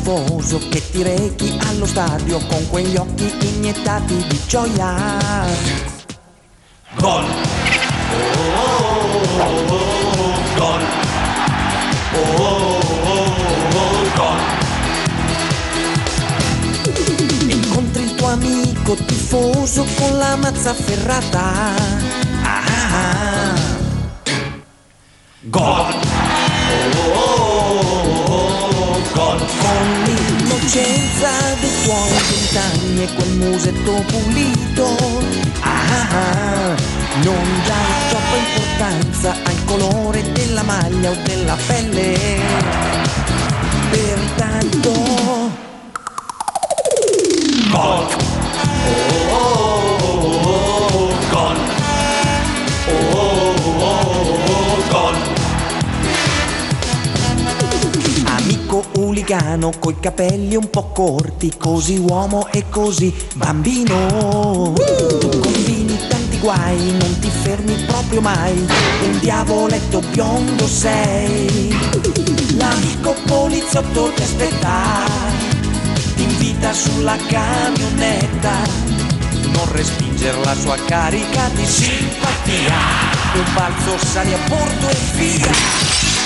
tifoso che ti rechi allo stadio con quegli occhi iniettati di gioia. Gol! Oh, oh, oh, oh, gol! Oh, oh, oh, oh, gol! Incontri il tuo amico tifoso con la mazza ferrata. Ah, ah, ah. Gol! Oh, oh, oh, oh, gol! Con l'innocenza dei tuoi 20 anni e quel musetto pulito. Ah, ah, ah. Non dai troppa importanza al colore della maglia o della pelle. Pertanto Gol! Oh, oh, oh, oh, gol! Oh, oh, oh, oh, gol! amico uligano coi capelli un po' corti, così uomo e così bambino. Tu combini tanti guai, non ti fermi proprio mai, un diavoletto biondo sei. L'amico poliziotto ti aspetta, ti invita sulla camionetta, non respingere la sua carica di simpatia, un balzo sali a bordo e via.